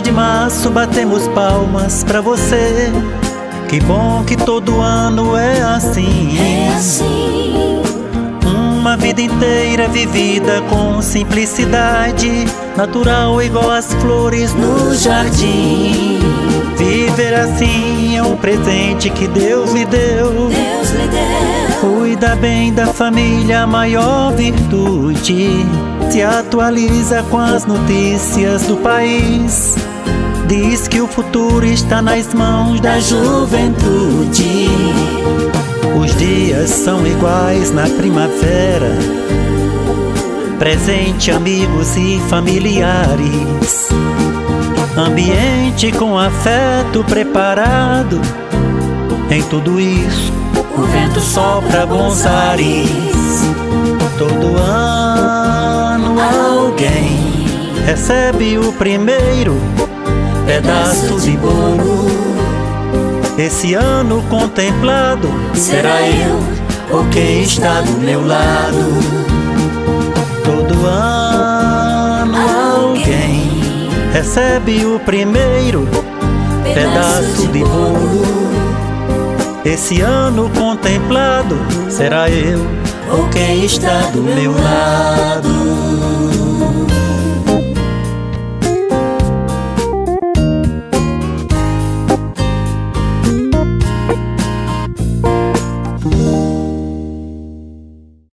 de março batemos palmas pra você. Que bom que todo ano é assim. É assim. Uma vida inteira vivida com simplicidade, natural igual as flores no jardim. Viver assim é um presente que Deus lhe deu. Deus lhe deu. Cuida bem da família, a maior virtude. Se atualiza com as notícias do país. Diz que o futuro está nas mãos da juventude. Os dias são iguais na primavera. Presente amigos e familiares. Ambiente com afeto preparado. Em tudo isso, O vento sopra bons ares. Todo ano alguém recebe o primeiro pedaço de bolo. Esse ano contemplado será eu ou quem está do meu lado. Todo ano alguém recebe o primeiro pedaço de bolo. Esse ano contemplado será eu ou quem está do meu lado.